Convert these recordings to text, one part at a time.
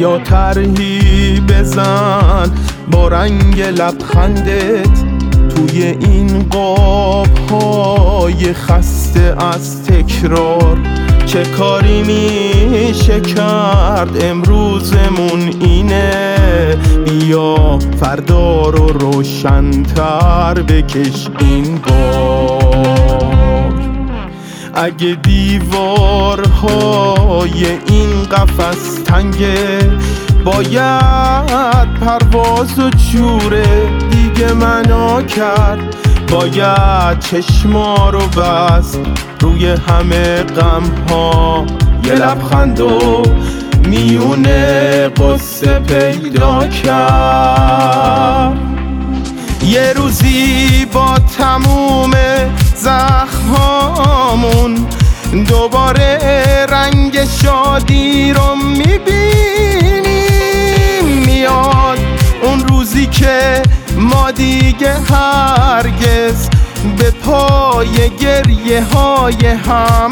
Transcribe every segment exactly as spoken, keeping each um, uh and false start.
بیا طرحی بزن با رنگ لبخندت توی این قاب‌های خسته از تکرار. چه کاری میشه کرد امروزمون اینه، بیا فردا رو روشن‌تر بکش این بار. اگه دیوارهای این قفس تنگه، باید پرواز و جوره دیگه منو کرد. باید چشما رو بست روی همه غم ها، یه لبخند و میونه قصه پیدا کرد. یه روزی با تموم زخمامون دوباره رنگ شادی رو میبینیم. میاد اون روزی که ما دیگه هرگز به پای گریه های هم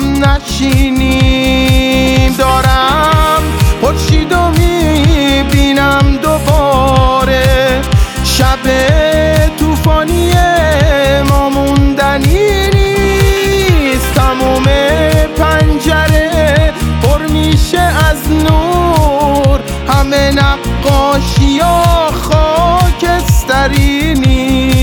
نشینیم. دارم خورشید رو میبینم دوباره، شب طوفانی ما موندنی نیست. تموم پنجره پر میشه از نور، همه نقاشی ها خاکستری نیست.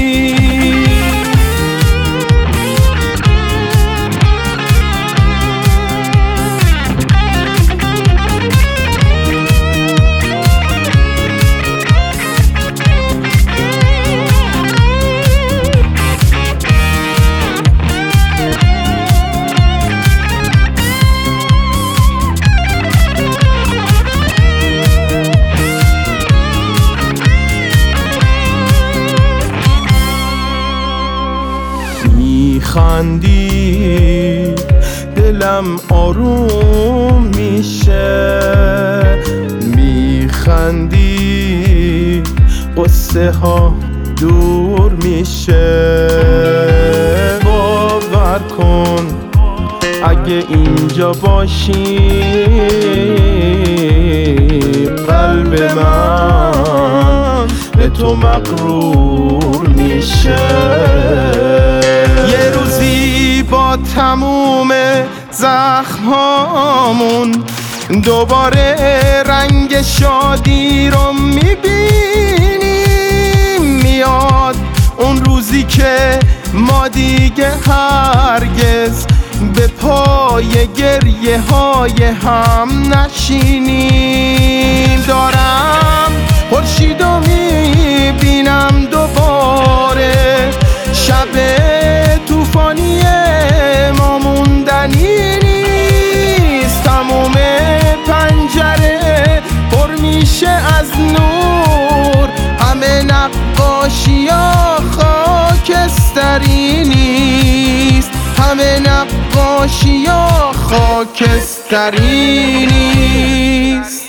میخندی دلم آروم میشه، میخندی قصه ها دور میشه. باور کن اگه اینجا باشی قلب من به تو مغرور میشه. یه روزی با تموم زخمامون دوباره رنگ شادی رو میبینیم. میاد اون روزی که ما دیگه هرگز به پای گریه های هم نشینیم. دارم خورشید رو میبینم دوباره، شب طوفانی ما موندنی نیست. تموم پنجره پر میشه از نور، همه نقاشی ها خاکستری نیست. همه نقاشی ها خاکستری نیست.